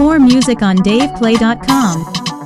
More music on DavePlay.com.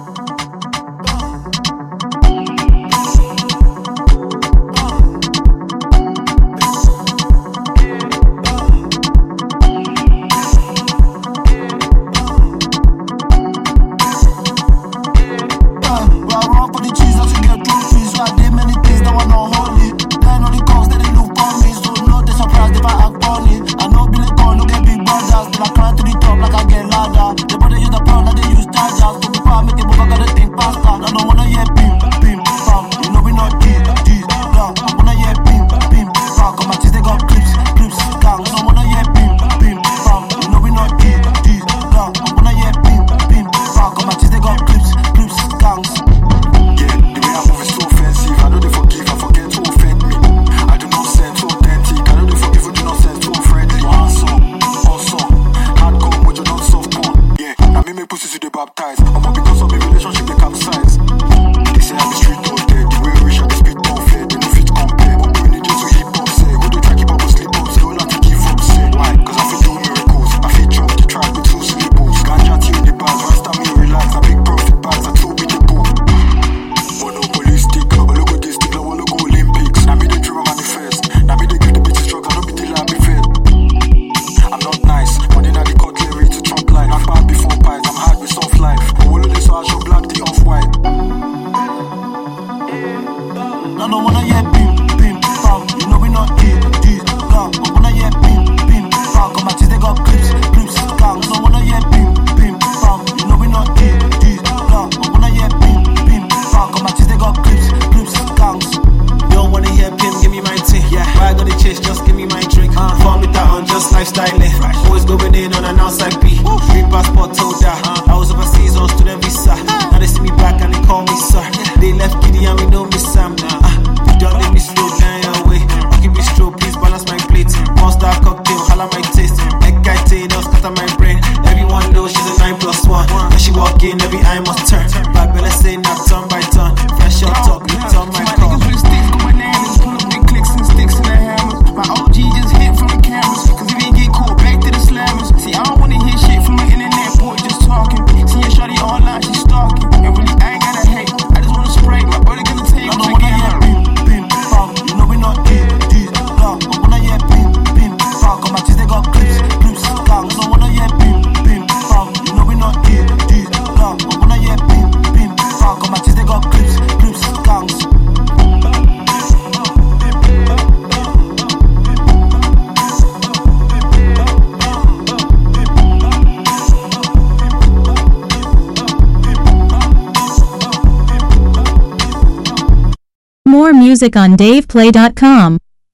Baptized, because of the relationship they capsize. They say I'm the street out there, the way we shall the speed don't fair, they no fit compare. But we need you to hip hop, say, who they try keep up or sleep up, say, all have to give up, say. Why? Cause I feel do miracles, I feel drop the track with two syllables. Ganja tea in the bars, rasta me relax, a big profit bags, I two with the book. Monopoly stick, a logo this stick, a logo Olympics. Now me the dream manifest, now me they give the bitches drugs, I don't be the lab fed. I'm not nice, but then I the cutlery to trump line. I'm bad before pies, I'm hard with soft life. So I show black the off-white. I don't wanna hear bim, bam. You know we not this, gang. I wanna hear bim, bam. Come at they got clips, gang. I don't wanna hear bim, bam. You know we not this, gang. I wanna hear bim, bam. Come at they got clips, gangs. You don't wanna hear pim, give me my tea. Yeah, why I gotta chase, just give me my drink. Form it out on just lifestyling. Always going in on an outside beat. Free passport, told that. I was overseas on student visa. Now they see me back and they call me sir. They left Giddy and we don't miss Sam. Don't let me slow down your way. Keep me slow, please balance my plate. Monster cocktail, holla my taste. Egg guy tail, don't scatter my brain. Everyone knows she's a 9+1. When she walk in, every eye must turn. But better say not turn by turn. Fresh up talk, turn my call. My niggas with sticks go bananas. Pull up big clicks and sticks and the hammers. My OG just hit from the cameras. Cause if he get caught, back to the slammers. See, I don't wanna hear shit from the internet, boy, just talking. See your shawty online, she stalking. And really, I ain't gotta hate. I just wanna spray. My brother gonna tell you. I don't wanna hear bim, bam. You know we not this, gang. I wanna hear bim, bam. Come at they got clips, gang. I don't wanna hear bim, bam. You know we not this, gang. I wanna hear bim, bam. Come at they got clips, gangs. More music on DavePlay.com.